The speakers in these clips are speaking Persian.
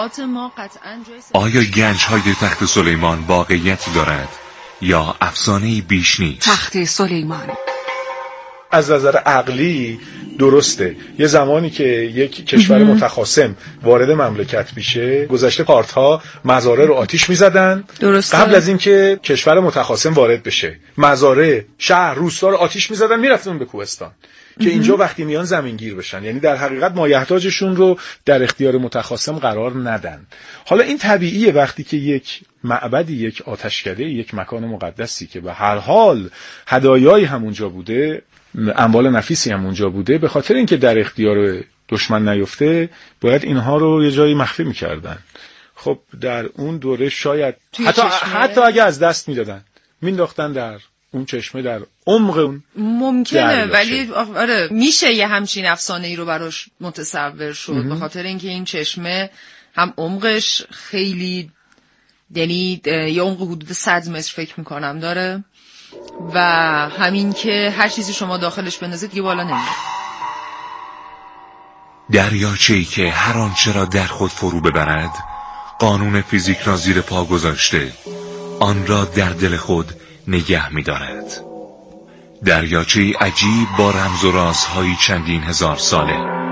آیا گنج‌های تخت سلیمان واقعیت دارد یا افسانه‌ای بیش نیست؟ تخت سلیمان از نظر عقلی درسته. یه زمانی که یک کشور متخاصم وارد مملکت میشه، گذشته پارت‌ها مزارع رو آتیش می‌زدن قبل از اینکه کشور متخاصم وارد بشه. مزارع، شهر، روستا رو آتیش می‌زدن، می‌رفتن به کوهستان که اینجا وقتی میان زمینگیر بشن، یعنی در حقیقت مایحتاجشون رو در اختیار متخاصم قرار ندن. حالا این طبیعیه وقتی که یک معبدی، یک آتشکده، یک مکان مقدسی که به هر حال هدایایی همونجا بوده، اموال نفیسی همونجا بوده، به خاطر اینکه در اختیار دشمن نیفته باید اینها رو یه جایی مخفی میکردن. خب در اون دوره شاید حتی اگه از دست میدادن مینداختن در اون چشمه، در عمق اون ممکنه، ولی آره میشه یه همچین افسانه‌ای رو براش متصور شد به خاطر اینکه این چشمه هم عمقش خیلی، یعنی یه عمق حدود 100 متر فکر میکنم داره و همین که هر چیزی شما داخلش بندازید دیگه بالا نمیره. دریاچه‌ای که هر آنچه را در خود فرو ببرد قانون فیزیک را زیر پا گذاشته، آن را در دل خود نگه می‌دارد. دریاچه‌ای عجیب با رمز و رازهای چندین هزار ساله.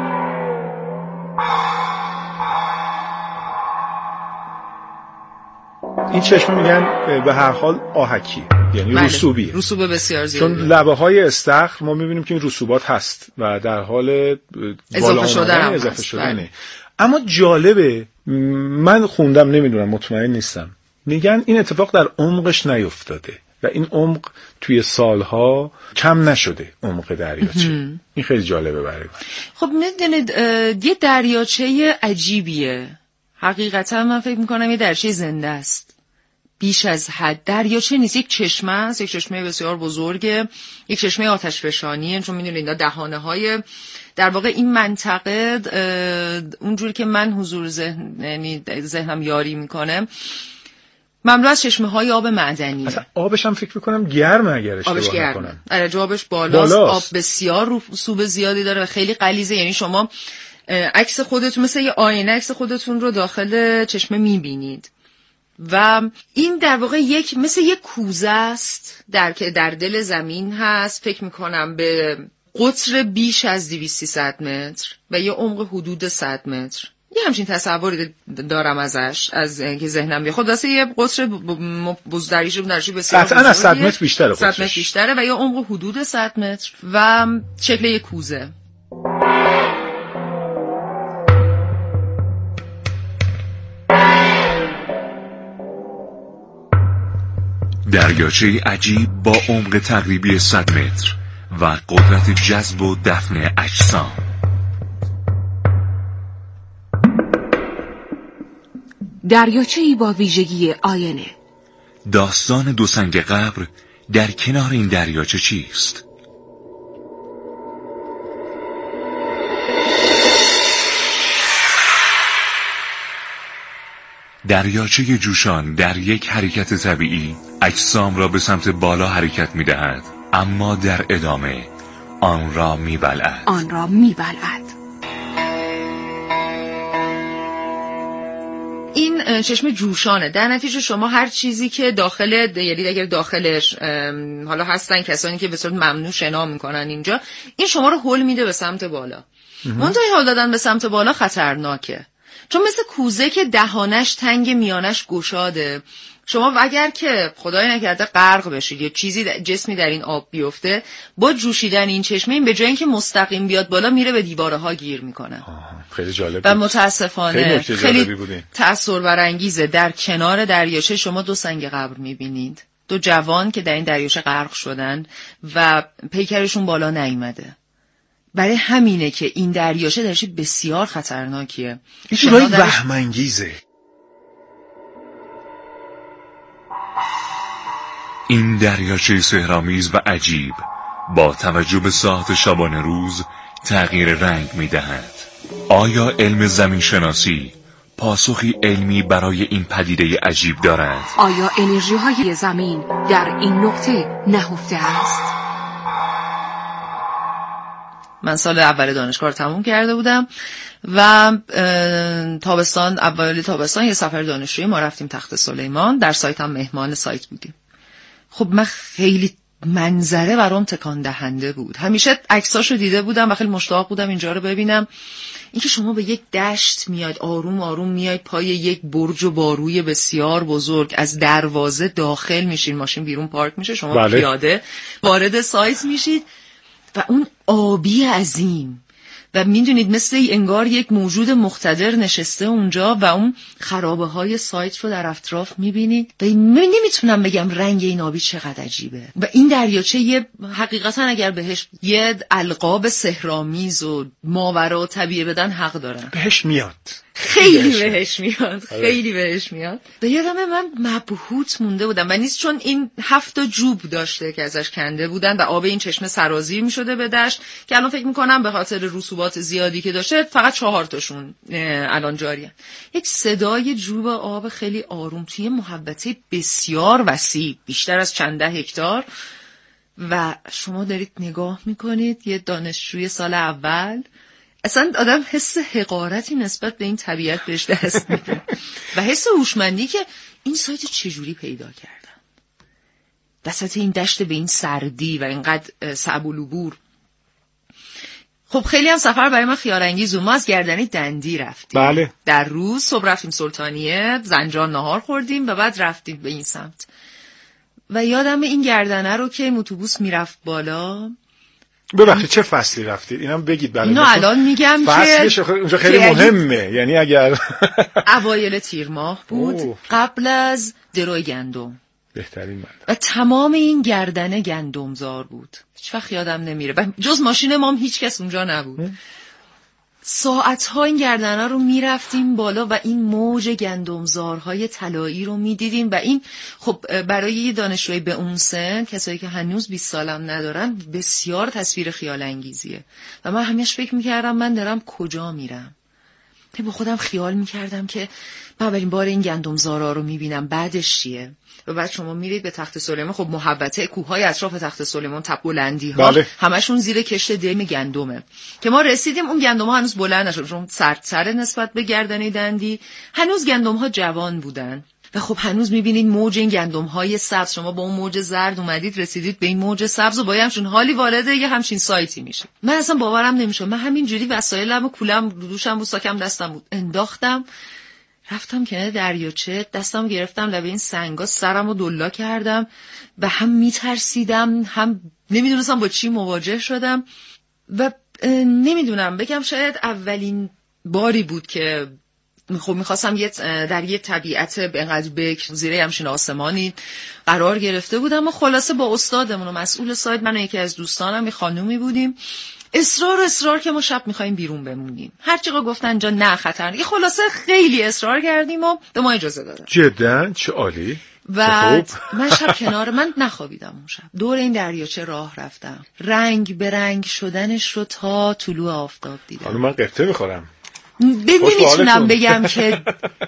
این چشمه میگن به هر حال آهکی، یعنی رسوبیه، رسوب بسیار زیاده، چون لبه های استخر ما میبینیم که این رسوبات هست و در حال اضافه شدنه. اما جالبه، من خوندم نمیدونم مطمئن نیستم، میگن این اتفاق در عمقش نیفتاده و این عمق توی سالها کم نشده، عمق دریاچه. این خیلی جالبه برای من. خب میدونید یه دریاچه عجیبیه، حقیقتا من فکر میکنم یه دریاچه زنده است بیش از حد. دریاچه نیست، یک چشمه است، یک چشمه بسیار بزرگه، یک چشمه آتشفشانیه، چون میدونید اینا دهانه های در واقع این منطقه، اونجوری که من حضور ذهنم یاری میکنه مملو از چشمه‌های آب معدنیه. اصلا آبش هم فکر میکنم گرمه اگر اشتباه نکنم. آره آبش بالاست. آب بسیار رسوب زیادی داره و خیلی غلیظه، یعنی شما عکس خودتون مثل یه آینه عکس خودتون رو داخل چشمه میبینید و این در واقع مثل یک کوزه است که در دل زمین هست، فکر میکنم به قطر بیش از 200-300 متر و یه عمق حدود 100 متر. یه همچین تصوری دارم ازش، از که ذهنم بیاد. خب واسه یه قطر بزرگیش بسیار قطعاً از 100 متر بیشتره، 100 متر بیشتره و یه عمق حدود 100 متر و شکل یک کوزه. دریاچه عجیب با عمق تقریبی 100 متر و قدرت جذب و دفن اجسام. دریاچه‌ای با ویژگی آینه. داستان دو سنگ قبر در کنار این دریاچه چیست؟ دریاچه جوشان در یک حرکت طبیعی اجسام را به سمت بالا حرکت می دهد، اما در ادامه آن را می بلعد. این چشم جوشانه. در نتیجه شما هر چیزی که داخل، یعنی اگر داخلش حالا هستن کسانی که به صورت ممنوع شنا میکنن اینجا، این شما رو هل میده به سمت بالا. منتها هل دادن به سمت بالا خطرناکه، چون مثل کوزه که دهانش تنگ میانش گشاده، شما اگر که خدای نکرده غرق بشید یا جسمی در این آب بیفته، با جوشیدن این چشمه این به جای اینکه مستقیم بیاد بالا میره به دیواره ها گیر میکنه. خیلی جالب و متاسفانه خیلی تأثیر برانگیزه. در کنار دریاچه شما دو سنگ قبر میبینید، دو جوان که در این دریاچه غرق شدن و پیکرشون بالا نیامده. برای همینه که این دریاچه بسیار خطرناکیه. این چیزای وهم‌انگیزه. این دریاچه سحرآمیز و عجیب با توجه به ساعت شبانه روز تغییر رنگ می‌دهد. آیا علم زمین شناسی پاسخی علمی برای این پدیده عجیب دارد؟ آیا انرژی‌های زمین در این نقطه نهفته است؟ من سال اول دانشگاه رو تموم کرده بودم و تابستان، اول تابستان یه سفر دانشجویی ما رفتیم تخت سلیمان. در سایت هم مهمان سایت بودیم. خب من خیلی منظره برام تکان دهنده بود. همیشه عکساشو دیده بودم و خیلی مشتاق بودم اینجا رو ببینم. اینکه شما به یک دشت میاید، آروم آروم میاید پای یک برج و باروی بسیار بزرگ، از دروازه داخل میشین، ماشین بیرون پارک میشه، شما پیاده وارد سایت میشید و اون آبی عظیم و میدونید مثل انگار یک موجود مقتدر نشسته اونجا و اون خرابه های سایت رو در اطراف میبینید و نمیتونم بگم رنگ این آبی چقدر عجیبه. و این دریاچه یه حقیقتا اگر بهش یه القاب سحرآمیز و ماورا طبیعه بدن حق دارن. بهش میاد، خیلی بهش میاد، خیلی بهش میاد. به یادم من مبهوت مونده بودم و نیست چون این 7 جوب داشته که ازش کنده بودن و آب این چشمه سرازیر میشده به دشت که الان فکر میکنم به خاطر رسوبات زیادی که داشته فقط 4 تاشون الان جاریه. یک صدای جوب آب خیلی آروم توی محوطه بسیار وسیع، بیشتر از چند ده هکتار، و شما دارید نگاه میکنید. یه دانشجوی سال اول، اصلا آدم حس حقارتی نسبت به این طبیعت بهش دست میده و حس هوشمندی که این سایت چجوری پیدا کردم وسط این دشت به این سردی و اینقدر صعب العبور. خب خیلی هم سفر برای من خیال انگیز بود. ما از گردنی دندی رفتیم. بله. در روز صبح رفتیم سلطانیه، زنجان نهار خوردیم و بعد رفتیم به این سمت. و یادم این گردنه رو که اتوبوس میرفت بالا. ببخشید چه فصلی رفتید؟ اینم بگید. بله. اینو الان میگم که فصلش اونجا خیلی مهمه. یعنی اگر اوایل تیر ماه بود، قبل از درو گندم. بهترین من. و تمام این گردنه گندمزار بود. هیچ وقت یادم نمیره. و جز ماشین ما هم هیچ کس اونجا نبود. ساعتها این گردنه رو میرفتیم بالا و این موج گندمزارهای طلایی رو میدیدیم و این خب برای یه دانشجوی به اون سن، کسایی که هنوز 20 سالم ندارن، بسیار تصویر خیال انگیزیه و من همیشه فکر میکردم من دارم کجا میرم. با خودم خیال میکردم که من اولین بار این گندمزارا رو میبینم، بعدش چیه؟ و بعد شما میرید به تخت سلیمان. خب محوطه کوههای اطراف تخت سلیمان، تپ بلندی ها، بله. همشون زیر کشت دم گندمه که ما رسیدیم. اون گندم ها هنوز بلند نشد، چون سردتر نسبت به گردنه دندی، هنوز گندم ها جوان بودن و خب هنوز میبینید موج این گندم های سبز. شما با اون موج زرد اومدید رسیدید به این موج سبز و با همچین حالی وارد یه همچین سایتی میشه. من اصلا باورم نمیشه. من همینجوری وسایلم و کولم دوشم بود، ساکم دستم بود، انداختم رفتم کنار دریاچه، دستم گرفتم لبه این سنگا، سرمو دلا کردم و هم میترسیدم هم نمیدونستم با چی مواجه شدم و نمیدونم بگم شاید اولین باری بود که خب میخواستم در یه طبیعت اینقدر بکر زیر همچین آسمانی قرار گرفته بودم و خلاصه با استادمون و مسئول سایت، من و یکی از دوستانم، یه خانومی بودیم، اصرار که ما شب میخوایم بیرون بمونیم. هر چقدر گفتن جا نه خطر، یه خلاصه خیلی اصرار کردیم و به ما اجازه دادن. جدا چه عالی. و من شب کنار من نخوابیدم. اون شب دور این دریاچه راه رفتم، رنگ به رنگ شدنش رو تا طلوع آفتاب دیدم. حالا من قطعه میخورم. نمیتونم بگم که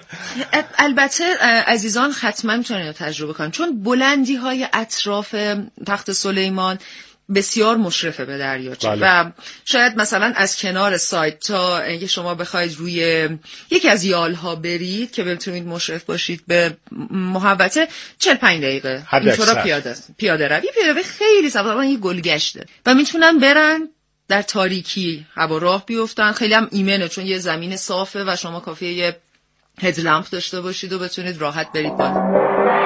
البته عزیزان حتما میتونن رو تجربه کنن، چون بلندی های اطراف تخت سلیمان بسیار مشرفه به دریاچه. بله. و شاید مثلا از کنار سایت تا اگه شما بخواید روی یکی از یالها برید که بتونید مشرف باشید به محوطه 45 دقیقه اینطورا پیاده روی خیلی سبب یه گلگشته و میتونن برن در تاریکی هوا راه بیفتن. خیلی هم ایمنه چون یه زمین صافه و شما کافیه یه هدلمپ داشته باشید و بتونید راحت برید بالا.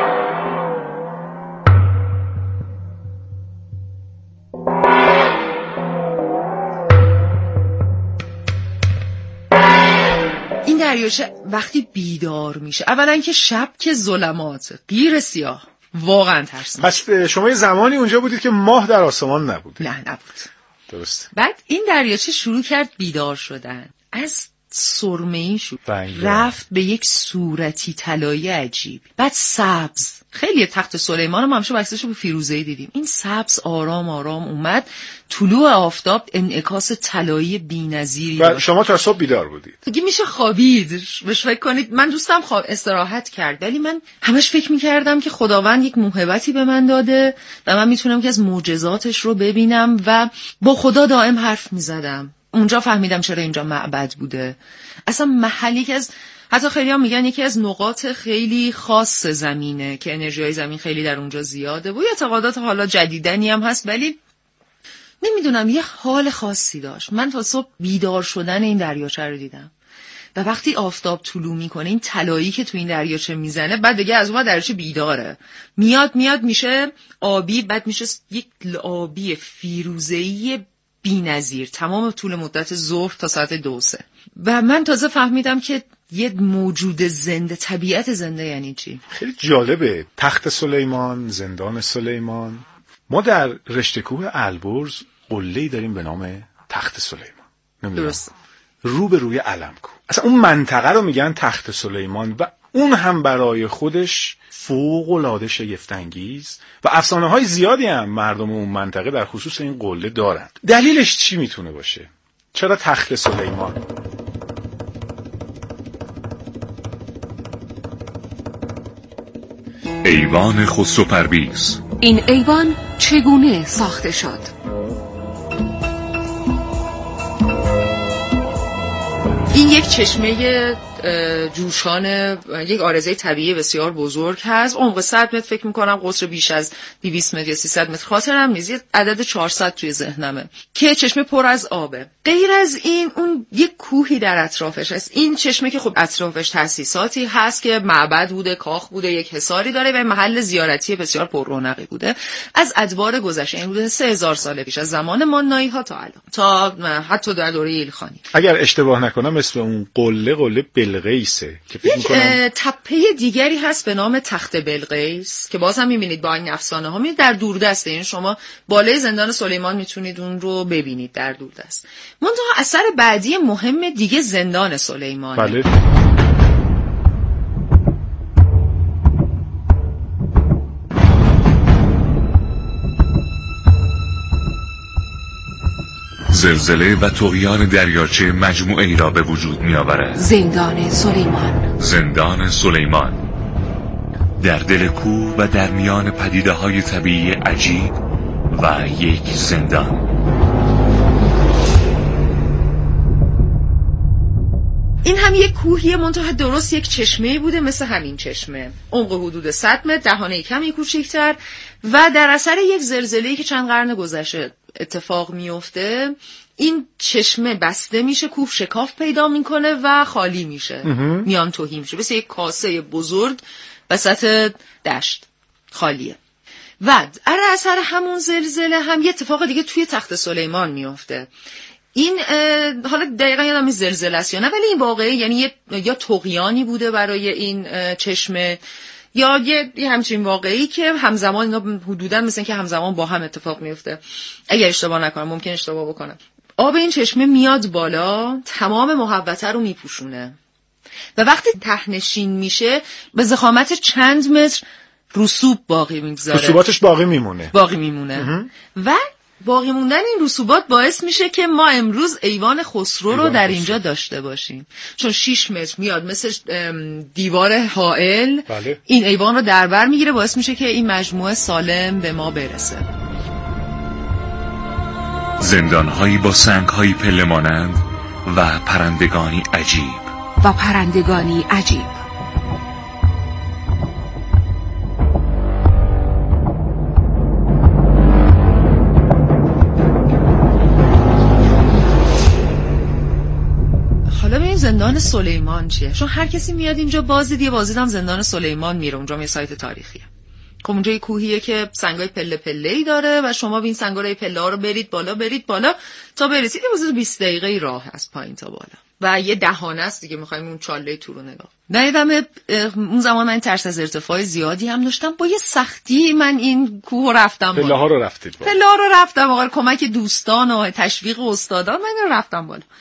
این دریاچه وقتی بیدار میشه، اولا که شب که ظلمات غیر سیاه، واقعا ترسناک. پس شما یه زمانی اونجا بودید که ماه در آسمان نبود؟ نه نبود. درست. بعد این دریاچه شروع کرد بیدار شدن. از سرمه‌ای شد، رفت به یک صورتی طلایی عجیب، بعد سبز. خیلی تخت سلیمان هم همیشه عکسشو به فیروزه‌ای دیدیم. این سبز آرام آرام اومد، طلوع آفتاب انعکاس طلایی بی‌نظیری و شما تا صبح بیدار بودید. دیگه میشه خوابید. بهش فکر کنید من دوستم استراحت کرد، ولی من همش فکر می‌کردم که خداوند یک موهبتی به من داده و من میتونم که از معجزاتش رو ببینم و با خدا دائم حرف می‌زدم. اونجا فهمیدم چرا اینجا معبد بوده. اصلا محلی که از حتی خیلی هم میگن یکی از نقاط خیلی خاص زمینه که انرژی‌های زمین خیلی در اونجا زیاده و اعتقادات حالا جدیدنی هم هست، ولی نمیدونم یه حال خاصی داشت. من تا صبح بیدار شدن این دریاچه رو دیدم و وقتی آفتاب طلوع میکنه این طلایی که تو این دریاچه میزنه، بعد دیگه از اون دریاچه بیداره، میاد میشه آبی، بعد میشه یک آبی فیروزه‌ای بی‌نظیر تمام طول مدت ظهر تا ساعت 2-3. و من تازه فهمیدم که یه موجود زنده، طبیعت زنده یعنی چی. خیلی جالبه. تخت سلیمان، زندان سلیمان. ما در رشته کوه البرز قله‌ای داریم به نام تخت سلیمان. درست. رو به روی علم کوه. اصلا اون منطقه رو میگن تخت سلیمان و اون هم برای خودش فوق‌العاده شگفت‌انگیز و افسانه‌های زیادی هم مردم اون منطقه در خصوص این قله دارند. دلیلش چی میتونه باشه؟ چرا تخت سلیمان؟ ایوان خسرو پرویز. این ایوان چگونه ساخته شد؟ این یک چشمه جوشان، یک آرزه طبیعی بسیار بزرگ هست. عمق 100 متر فکر میکنم، قطر بیش از 200 متر یا 300 متر خاطرم نیست، یه عدد 400 توی ذهنمه که چشمه پر از آبه. غیر از این اون یک کوهی در اطرافش هست. این چشمه که خب اطرافش تأسیساتی هست که معبد بوده، کاخ بوده، یک حصاری داره و محل زیارتی بسیار پر رونقی بوده از ادوار گذشته. این بوده 3000 سال پیش از زمان مانایی ها تا الان، تا حتی در دوره ایلخانی. اگر اشتباه نکنم اسم اون قله بلقیسه که فکر می‌کنم تپه دیگری هست به نام تخت بلقیس که باز هم می‌بینید با این افسانه ها میاد در دوردسته. این شما بالای زندان سلیمان میتونید اون رو ببینید در دوردست. منتها اثر بعدی مهم دیگه زندان سلیمانه. بله. زلزله و طغیان دریاچه مجموعه‌ای را به وجود می‌آورد. زندان سلیمان. زندان سلیمان در دل کوه و در میان پدیده‌های طبیعی عجیب و یک زندان. این هم یک کوهیه، منتها درست یک چشمه بوده مثل همین چشمه، عمق حدود 100 متر، دهانه کمی کوچکتر و در اثر یک زلزله‌ای که چند قرن گذشته اتفاق میفته این چشمه بسته میشه، کوه شکاف پیدا میکنه و خالی میشه، میان تهی میشه، مثل یک کاسه بزرگ وسط دشت خالیه. و در اثر همون زلزله هم یه اتفاق دیگه توی تخت سلیمان میفته. این حالا دقیقا یادم زلزله است یا نه، ولی این واقعه یعنی یا طغیانی بوده برای این چشمه یا یه همچین واقعی که همزمان اینا حدوداً مثل که همزمان با هم اتفاق میفته. اگر اشتباه نکنم، ممکن اشتباه بکنم. آب این چشمه میاد بالا، تمام محوطه رو میپوشونه و وقتی ته‌نشین میشه به ضخامت چند متر رسوب باقی میگذاره. رسوباتش باقی میمونه و باقی موندن این رسوبات باعث میشه که ما امروز ایوان خسرو رو در اینجا داشته باشیم، چون 6 متر میاد مثل دیوار حائل. بله. این ایوان رو در بر میگیره، باعث میشه که این مجموعه سالم به ما برسه. زندانهایی با سنگهایی پله مانند و پرندگانی عجیب. حالا ببین زندان سلیمان چیه؟ چون هر کسی میاد اینجا بازدید هم زندان سلیمان میره، اونجا یه سایت تاریخیه. خب اونجا یه کوهیه که سنگای پله داره و شما این سنگای پله ها رو برید بالا تا برسید یه بازه 20 دقیقه راه از پایین تا بالا و یه دهانه است دیگه، میخوایم اون چاله تو رو نگاه. ندیدم اون زمان من ترس از ارتفاع زیادی هم داشتم، با یه سختی من این کوه رفتم بالا. پله ها رو رفتم، آقا کمک دوستان و تشویق استادان من رفتم بالا.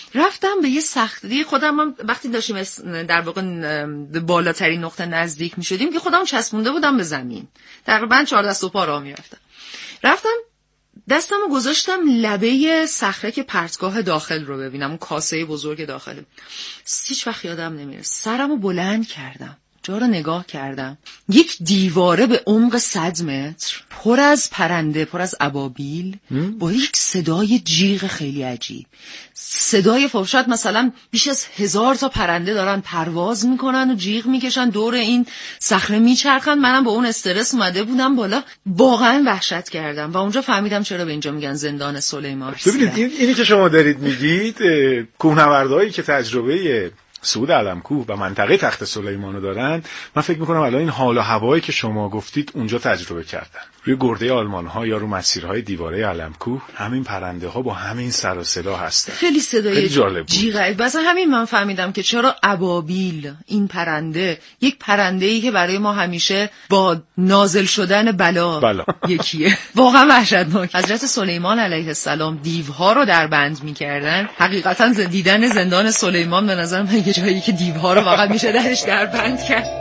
رفتم به یه سختی خودم هم وقتی داشتیم در واقع بالاترین نقطه نزدیک می‌شدیم که خودم چسبونده بودم به زمین، تقریبا 4 دست و پا راه می‌رفتم. رفتم دستمو گذاشتم لبه صخره که پرتگاه داخل رو ببینم، اون کاسه بزرگ داخل. هیچ وقت یادم نمیره سرمو بلند کردم، جا رو نگاه کردم، یک دیواره به عمق 100 متر پر از پرنده، پر از ابابیل، با یک صدای جیغ خیلی عجیب، صدای فوشات، مثلا بیش از 1000 تا پرنده دارن پرواز میکنن و جیغ میکشن دور این صخره میچرخن. منم با اون استرس اومده بودم بالا، واقعا وحشت کردم و اونجا فهمیدم چرا به اینجا میگن زندان سلیمان. ببینید اینی که شما دارید میگید، کوهنوردهایی که تجربه صعود علمکوه و منطقه تخت سلیمانو دارن، من فکر میکنم الان این حال و هوایی که شما گفتید اونجا تجربه کردن. روی گرده آلمان‌ها یا رو مسیرهای دیواره علمکوه همین پرنده ها با همین سر و صدا هستن. خیلی صدای جالب بود. جیغ. مثلا همین من فهمیدم که چرا ابابیل، این پرنده، یک پرنده‌ای که برای ما همیشه با نازل شدن بلا یکیه. واقعا وحشتناک. حضرت سلیمان علیه السلام دیوها رو در بند می‌کردن. حقیقتا دیدن زندان سلیمان به نظر من یه جایی که دیوها رو واقعا میشه درش در بند کرد.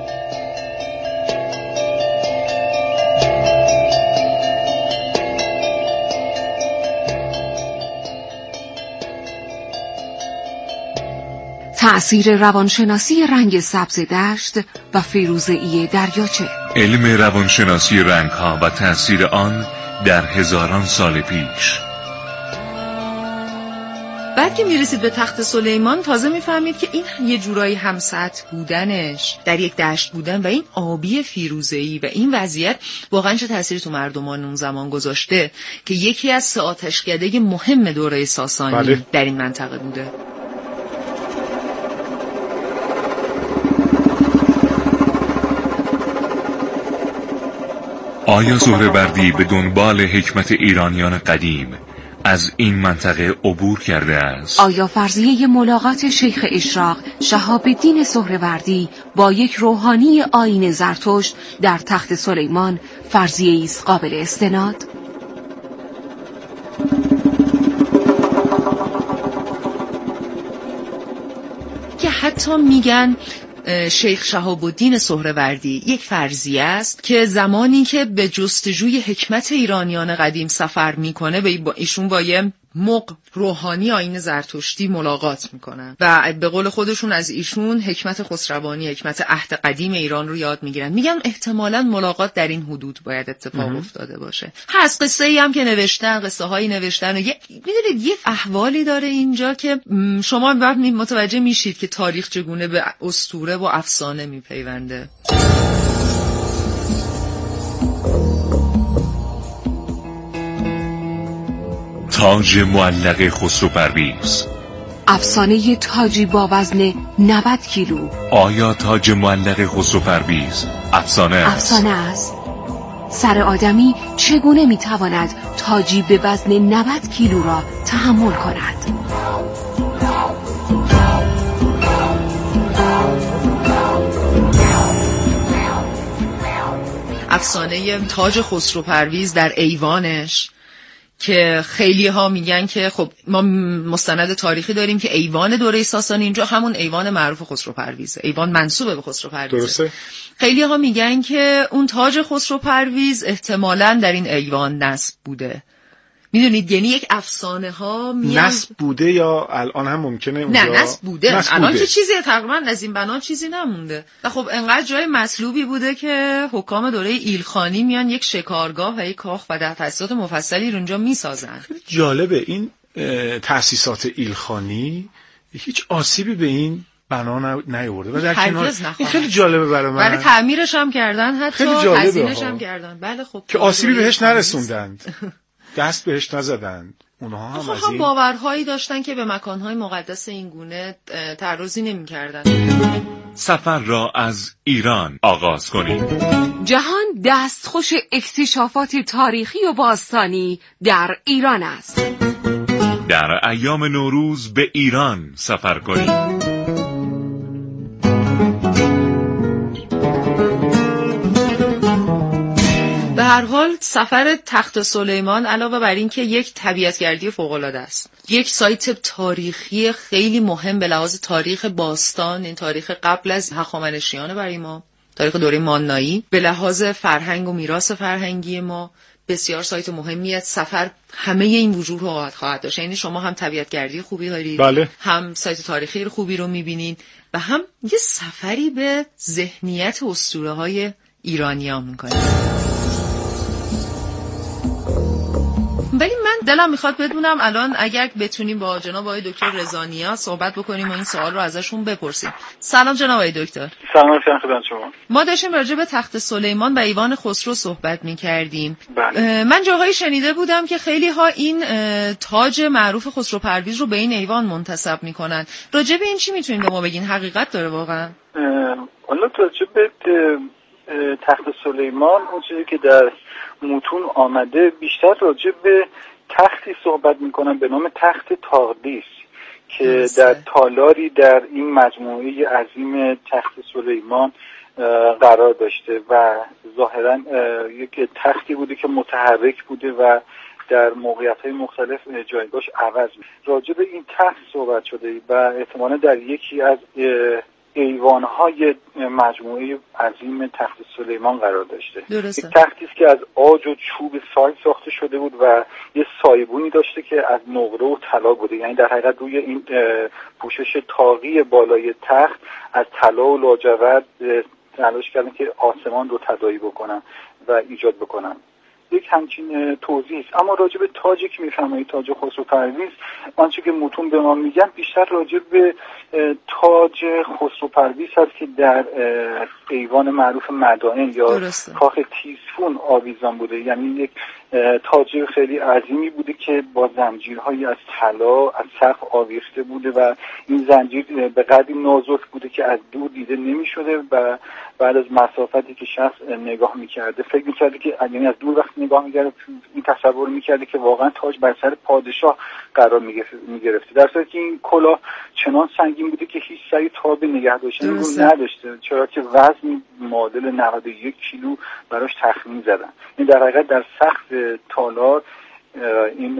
تأثیر روانشناسی رنگ سبز دشت و فیروزه‌ای دریاچه. علم روانشناسی رنگ‌ها و تأثیر آن در هزاران سال پیش. بعد که میرسید به تخت سلیمان تازه میفهمید که این یه جورایی همسطح بودنش، در یک دشت بودن و این آبی فیروزه‌ای و این وضعیت واقعا چه تأثیری تو مردمان اون زمان گذاشته که یکی از 3 آتشکده مهم دوره ساسانی در این منطقه بوده. آیا سهروردی به دنبال حکمت ایرانیان قدیم از این منطقه عبور کرده است؟ آیا فرضیه ملاقات شیخ اشراق شهاب الدین سهروردی با یک روحانی آیین زرتشت در تخت سلیمان فرضیه است قابل استناد؟ که حتی میگن شیخ شهاب الدین سهروردی یک فرضیه است که زمانی که به جستجوی حکمت ایرانیان قدیم سفر میکنه با ایشون با یه مغ روحانی آیین زرتشتی ملاقات میکنن و به قول خودشون از ایشون حکمت خسروانی، حکمت عهد قدیم ایران رو یاد میگیرن. میگن احتمالاً ملاقات در این حدود باید اتفاق افتاده باشه. هست قصه ای هم که نوشتن، قصه هایی نوشتن و میدونید یه احوالی داره اینجا که شما متوجه میشید که تاریخ چگونه به اسطوره و افسانه میپیونده. تاج معلق خسرو پرویز. افسانه تاجی با وزن 90 کیلو. آیا تاج معلق خسرو پرویز افسانه است؟ افسانه است. سر آدمی چگونه میتواند تاجی به وزن 90 کیلو را تحمل کند؟ افسانه تاج خسرو پرویز در ایوانش که خیلی ها میگن که خب ما مستند تاریخی داریم که ایوان دوره ساسانی اینجا همون ایوان معروف خسرو پرویزه، ایوان منسوب به خسرو پرویزه. درسته. خیلی ها میگن که اون تاج خسرو پرویز احتمالاً در این ایوان نصب بوده. میدونید یعنی یک افسانه ها نصب بوده یا الان هم ممکنه اونجا نه نصب بوده. الان که چیزی تقریبا از این بنا چیزی نمونده و خب انقدر جای مطلوبی بوده که حکام دوره ایلخانی میان یک شکارگاه و یک کاخ و در تأسیسات مفصلی رو اونجا میسازن. جالبه این تأسیسات ایلخانی هیچ آسیبی به این بنا نیورده و در کنار این خیلی جالبه برای من. برای تعمیرش هم کردن، حتی هزینه‌اش هم کردن. بله خب که آسیبی بهش نرسوندند. دست بهش نزدند. اونها هم از این باورهایی داشتن که به مکانهای مقدس این گونه تعرضی نمی‌کردن. سفر را از ایران آغاز کنیم. جهان دستخوش اکتشافات تاریخی و باستانی در ایران است. در ایام نوروز به ایران سفر کنیم. هر حال سفر تخت سلیمان علاوه بر این که یک طبیعتگردی فوق‌العاده است، یک سایت تاریخی خیلی مهم به لحاظ تاریخ باستان، این تاریخ قبل از هخامنشیان برای ما، تاریخ دوره مانایی، به لحاظ فرهنگ و میراث فرهنگی ما بسیار سایت مهمیه. سفر همه این وجوه رو خواهد داشت، یعنی شما هم طبیعتگردی خوبی دارید، بله. هم سایت تاریخی خوبی رو میبینید و هم یه سفری به ذهنیت اسطوره‌های ایرانی‌ها میکنید. ولی من دلم میخواد بدونم الان اگر بتونیم با جناب آقای دکتر رضانیا صحبت بکنیم و این سوال رو ازشون بپرسیم. سلام جناب آقای دکتر. سلام خدمت شما. ما داشتیم راجع به تخت سلیمان و ایوان خسرو صحبت میکردیم. بله. من جاهایی شنیده بودم که خیلی ها این تاج معروف خسرو پرویز رو به این ایوان منتسب میکنن. راجع به این چی میتونید به ما بگین؟ حقیقت داره واقعا؟ حالا راجع به تخت سلیمان اون چیزی که در متون آمده بیشتر راجع به تختی صحبت میکنن به نام تخت تاغدیس که در تالاری در این مجموعه عظیم تخت سلیمان قرار داشته و ظاهرا یک تختی بوده که متحرک بوده و در موقعیت‌های مختلف جایگاهش عوض میشه. راجع به این تخت صحبت شده و احتمالاً در یکی از ایوان‌های مجموعه عظیم تخت سلیمان قرار داشته. درسته. یک تختی است که از عاج و چوب ساگ ساخته شده بود و یه سایبونی داشته که از نقره و طلا بوده، یعنی در حقیقت روی این پوشش طاقی بالای تخت از طلا و لاجورد تلاش کردن که آسمان رو تداعی بکنن و ایجاد بکنن. یک همچین توضیح است. اما راجع به تاجی که میفرمایید، تاج خسرو پرویز، آنچه که متون به ما میگن بیشتر راجع به تاج خسرو پرویز هست که در ایوان معروف مدائن یا کاخ تیزفون آویزان بوده، یعنی یک تاج خیلی عظیمی بوده که با زنجیرهایی از طلا از سقف آویخته بوده و این زنجیر به قدری نازک بوده که از دور دیده نمیشده و بعد از مسافتی که شخص نگاه میکرده فکر میکرده که، یعنی از دور وقت نگاه میکرده این تصور میکرده که واقعا تاج بر سر پادشاه قرار میگرفته، در صورتی که این کلاه چنان سنگین بوده که هیچ سعی تاب نگه داشتن رو نداشته، چرا که وزن معادل 91 کیلو براش تخمین زدن. این در حقیقت در سقف تالار این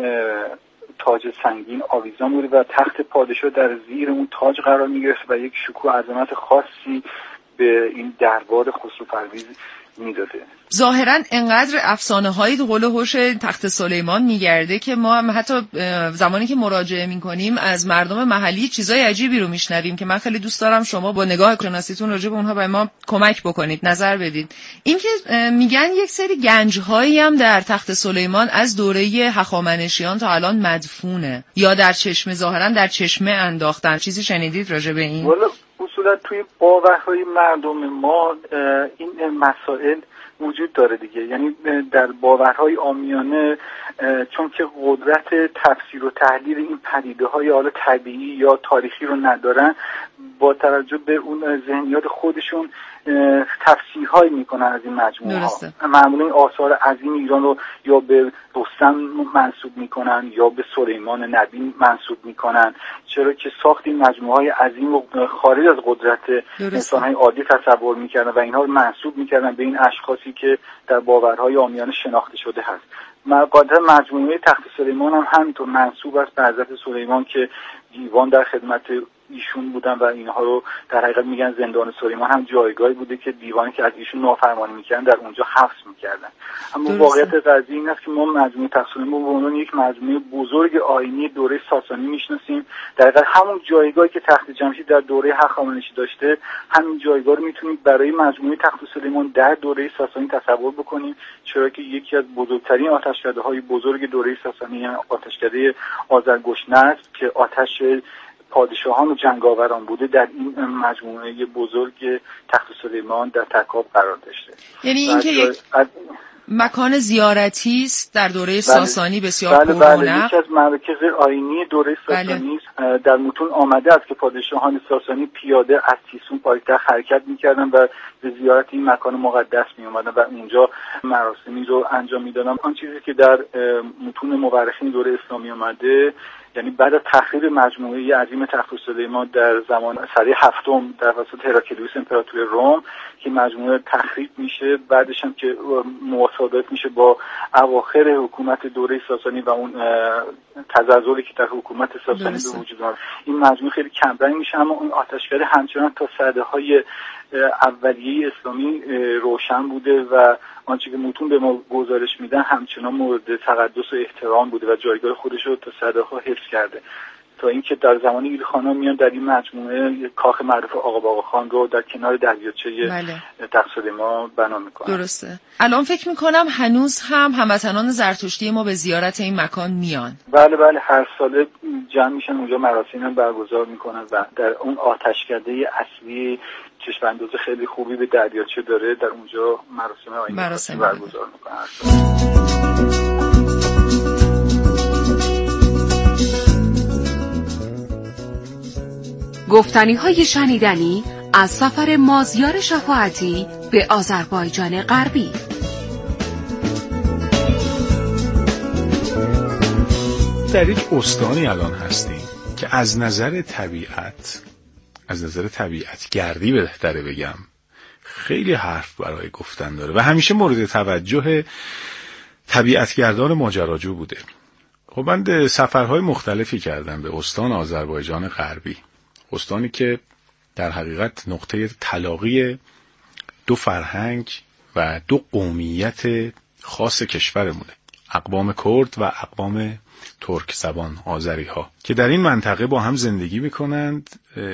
تاج سنگین آویزان بوده و تخت پادشاه در زیر اون تاج قرار میگرفت و یک شکوه عظمت خاصی به این دربار خسرو پرویز میداده. ظاهرا انقدر افسانه هایی قول و هوش تخت سلیمان میگرده که ما هم حتی زمانی که مراجعه میکنیم از مردم محلی چیزای عجیبی رو میشنویم که من خیلی دوست دارم شما با نگاه شناسیتون راجع به اونها به ما کمک بکنید، نظر بدید. این که میگن یک سری گنج هایی هم در تخت سلیمان از دوره هخامنشیان تا الان مدفونه یا در چشمه، ظاهرا در چشمه انداختن. چیزی شنیدید راجع به این؟ اصولا توی باورهای مردم ما این مسائل وجود داره دیگه، یعنی در باورهای عامیانه چون که قدرت تفسیر و تحلیل این پدیده‌های حالا طبیعی یا تاریخی رو ندارن، با توجه به اون ذهنیات خودشون تفسیرهایی میکنن از این مجموعه ها. معمولا این آثار عظیم ایران رو یا به رستم منسوب میکنن یا به سلیمان نبی منسوب میکنن، چرا که ساخت این مجموعه های عظیم رو خارج از قدرت انسان‌های عادی تصور میکردن و اینها رو منسوب میکردن به این اشخاصی که در باورهای عامیانه شناخته شده هست. قاعدتا مجموعه تخت سلیمان هم همینطور منسوب است به حضرت سلیمان که دیوان در خدمت ایشون بودن و اینها رو در حقیقت میگن زندان سلیمان هم جایگاهی بوده که دیوانی که از ایشون نافرمانی میکردن در اونجا حبس میکردن. اما واقعیت قضیه این است که ما مجموعه تخت سلیمان به عنوان یک مجموعه بزرگ آیینی دوره ساسانی میشناسیم. در حقیقت همون جایگاهی که تخت جمشید در دوره هخامنشی داشته، همین جایگاه رو میتونید برای مجموعه تخت سلیمان در دوره ساسانی تصور بکنیم، چرا که یکی از بزرگترین آتشکده‌های بزرگ دوره ساسانی یعنی آتشکده آذرگشنه است که آتش پادشاهان و جنگاوران بوده، در این مجموعه بزرگ تخت سلیمان در ترکاب قرار داشته. یعنی اینکه یک مکان زیارتی است در دوره ساسانی بسیار پررونق. بله، یکی از مراکز آیینی دوره ساسانی است. در متون آمده است که پادشاهان ساسانی پیاده از تیسفون پایتخت حرکت می‌کردند و به زیارت این مکان مقدس می‌آمدند و اونجا مراسمی رو انجام می‌دادند. آن چیزی که در متون مورخین دوره اسلامی آمده یعنی بعد از تخریب مجموعه عظیم تخت سلیمان در زمان سده هفتم در وسط هراکلیوس امپراتور روم که مجموعه تخریب میشه، بعدش هم که مصادف میشه با اواخر حکومت دوره ساسانی و اون تزلزلی که در حکومت ساسانی به وجود اومد، این مجموعه خیلی کمرنگ میشه، اما اون آتشکده همچنان تا سده‌های اولیه اسلامی روشن بوده و آنچه که متون به ما گزارش میدن همچنان مورد تقدس و احترام بوده و جایگاه خودش رو تا سده‌ها حفظ کرده، تا اینکه در زمان ایلخان‌ها میان در این مجموعه کاخ معروف آقا باقاخان رو در کنار دریاچه تخت سلیمان بنا میکنن. درسته. الان فکر میکنم هنوز هم هموطنان زرتشتی ما به زیارت این مکان میان. بله هر ساله جمع میشن اونجا، مراسم هم برگزار میکنن و در اون آتشکده اصلی چشم انداز خیلی خوبی به دریاچه داره، در اونجا مراسم برگزار میکنن. گفتنی‌های شنیدنی از سفر مازیار شفاعتی به آذربایجان غربی. در یک استانی الان هستیم که از نظر طبیعت گردی بهتره بگم، خیلی حرف برای گفتن داره و همیشه مورد توجه طبیعتگردان ماجراجو بوده. خب من سفرهای مختلفی کردم به استان آذربایجان غربی، استانی که در حقیقت نقطه تلاقی دو فرهنگ و دو قومیت خاص کشورمونه، اقوام کرد و اقوام ترک زبان آذری ها که در این منطقه با هم زندگی میکنند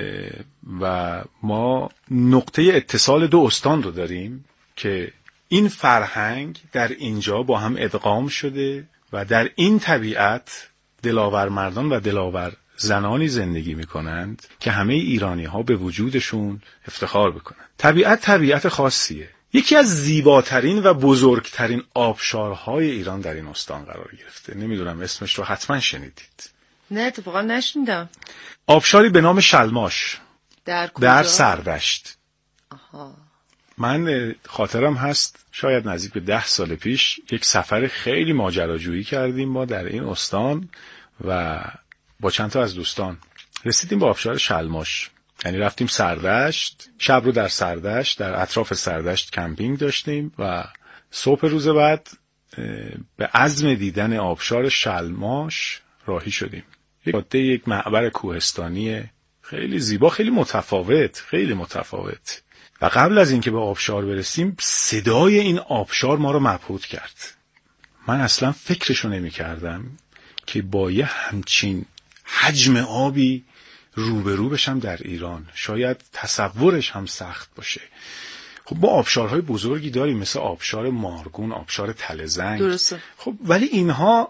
و ما نقطه اتصال دو استان رو داریم که این فرهنگ در اینجا با هم ادغام شده و در این طبیعت دلاور مردان و دلاور زنانی زندگی میکنند که همه ایرانی ها به وجودشون افتخار بکنند. طبیعت خاصیه. یکی از زیباترین و بزرگترین آبشارهای ایران در این استان قرار گرفته. نمیدونم اسمش رو حتما شنیدید. نه اتفاقا نشنیدم. آبشاری به نام شلماش در سردشت. آها. من خاطرم هست شاید نزدیک به 10 سال پیش یک سفر خیلی ماجراجویی کردیم ما در این استان و با چند تا از دوستان رسیدیم به آبشار شلماش. یعنی رفتیم سردشت، شب رو در سردشت، در اطراف سردشت کمپینگ داشتیم و صبح روز بعد به عزم دیدن آبشار شلماش راهی شدیم. یک معبر کوهستانی خیلی زیبا، خیلی متفاوت. و قبل از اینکه به آبشار برسیم صدای این آبشار ما رو مبهوت کرد. من اصلا فکرشو نمی کردم که با یه همچین حجم آبی روبرو بشم در ایران، شاید تصورش هم سخت باشه. خب ما آبشارهای بزرگی داریم مثل آبشار مارگون، آبشار تله‌زنگ. درسته. خب ولی اینها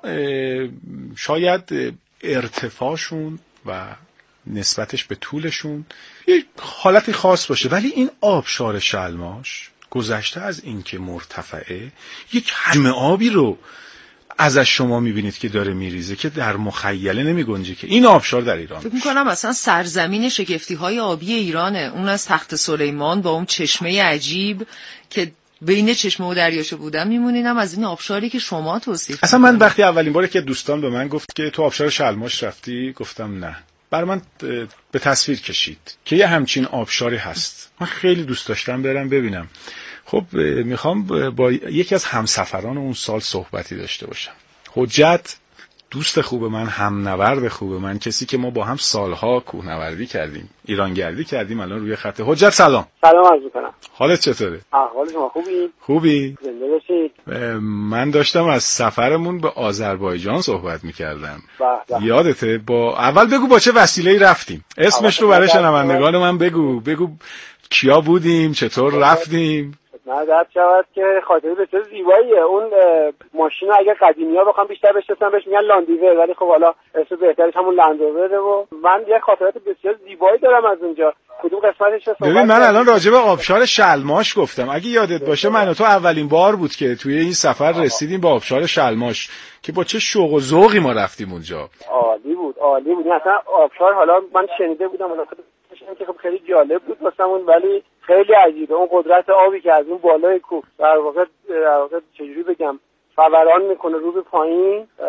شاید ارتفاعشون و نسبتش به طولشون یک حالتی خاص باشه، ولی این آبشار شلماش گذشته از این که مرتفعه، یک حجم آبی رو ازش شما میبینید که داره میریزه که در مخیله نمیگنجه که این آبشار در ایران. فکر میکنم اصلا سرزمین شگفتی‌های آبی ایرانه، اون از تخت سلیمان با اون چشمه عجیب که بین چشمه و دریاچه بودم میمونینم از این آبشاری که شما توصیف اصلا من وقتی اولین باره که دوستان به من گفت که تو آبشار شلماش رفتی، گفتم نه. بر من به تصویر کشید که یه همچین آبشاری هست. من خیلی دوست داشتم برم ببینم. خب میخوام با یکی از همسفران اون سال صحبتی داشته باشم. حجت دوست خوب من، هم نورد خوب من، کسی که ما با هم سالها کوهنوردی کردیم، ایرانگردی کردیم، الان روی خط. حجت سلام. سلام عرض می‌کنم. حالت چطوره؟ احوال شما خوبی؟ زنده باشید. من داشتم از سفرمون به آذربایجان صحبت می‌کردم. یادته؟ اول بگو با چه وسیله‌ای رفتیم. اسمش رو برای شنوندگان من بگو کیا بودیم، چطور رفتیم. نه درد شود که خاطره بسیار زیباییه. اون ماشین اگه قدیمی‌ها بخوام بیشتر بشناسن بهش میگن لاندیور، ولی خب حالا اسم بهترش همون لندروره و من یه خاطرات بسیار زیبایی دارم از اونجا. کدوم قسمتش رو ببین من الان راجع به آبشار شلماش گفتم. اگه یادت باشه من و تو اولین بار بود که توی این سفر رسیدیم به آبشار شلماش که با چه شوق و ذوقی ما رفتیم اونجا. عالی بود. اصلا آبشار حالا من شنیده بودم که خب خیلی جالب بود واسمون، ولی خیلی عجیبه اون قدرت آبی که از اون بالای کوه در واقع چجوری بگم فوران میکنه رو به پایین.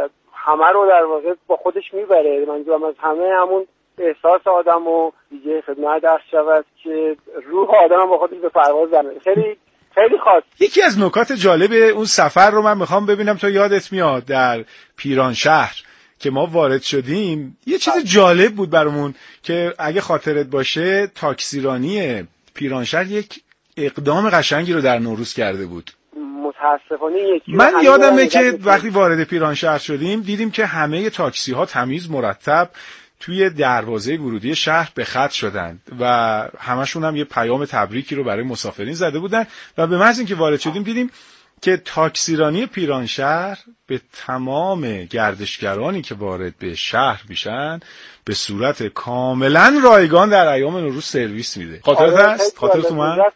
همه رو در واقع با خودش میبره. منظورم از همه همون احساس آدم و دیگه خدمت درس شود که روح آدم با خودش به پرواز زنه. خیلی خیلی خاص. یکی از نکات جالب اون سفر رو من میخوام ببینم تو یادت میاد در پیرانشهر که ما وارد شدیم، یه چیز جالب بود برامون که اگه خاطرت باشه تاکسیرانی پیرانشهر یک اقدام قشنگی رو در نوروز کرده بود. متاسفانه من یادمه که وقتی وارد پیرانشهر شدیم دیدیم که همه تاکسی ها تمیز مرتب توی دروازه ورودی شهر به خط شدن و همشون هم یه پیام تبریکی رو برای مسافرین زده بودن و به محض اینکه وارد شدیم دیدیم که تاکسیرانی پیرانشهر به تمام گردشگرانی که وارد به شهر میشن به صورت کاملا رایگان در ایام نوروز سرویس میده. خاطرت هست؟ خاطرت اومد؟